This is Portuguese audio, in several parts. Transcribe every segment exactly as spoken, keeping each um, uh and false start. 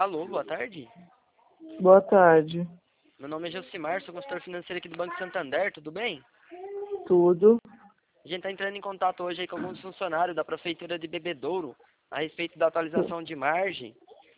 Alô, boa tarde. Boa tarde. Meu nome é Josimar, sou consultor financeiro aqui do Banco Santander, tudo bem? Tudo. A gente está entrando em contato hoje aí com alguns funcionários da Prefeitura de Bebedouro a respeito da atualização de margem.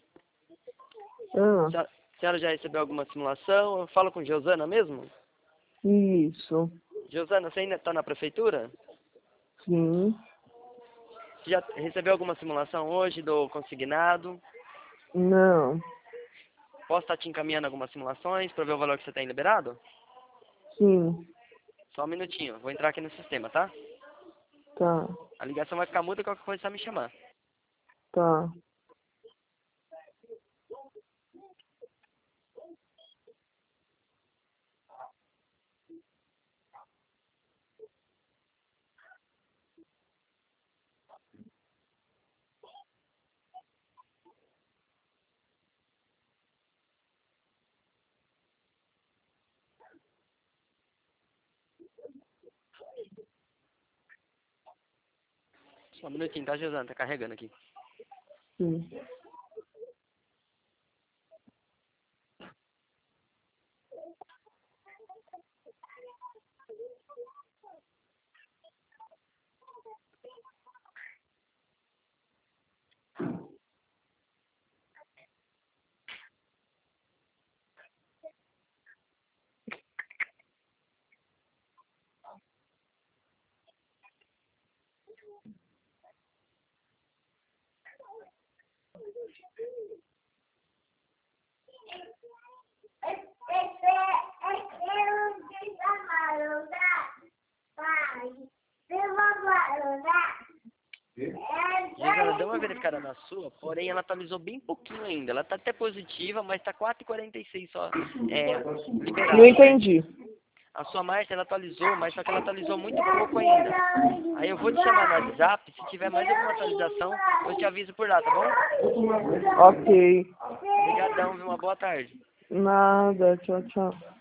Ah, A senhora já recebeu alguma simulação? Eu falo com Josana mesmo? isso. Josana, você ainda está na Prefeitura? Sim. Você já recebeu alguma simulação hoje do consignado? Não. Posso estar te encaminhando algumas simulações para ver o valor que você tem liberado? Sim. Só um minutinho, vou entrar aqui no sistema, tá? Tá. A ligação vai ficar muda e qualquer coisa é só me chamar. Tá. Só um minutinho, tá, Josana? Tá carregando aqui. Sim. Josana, deu uma verificada na sua, porém ela atualizou bem pouquinho ainda. Ela tá até positiva, mas tá quatro e quarenta e seis só é, liberada, Não né? entendi. A sua marcha, ela atualizou, mas só que ela atualizou muito pouco ainda. Aí eu vou te chamar no WhatsApp, se tiver mais alguma atualização, eu te aviso por lá, tá bom? Ok. Obrigadão, viu? Uma boa tarde. Nada. Tchau, tchau.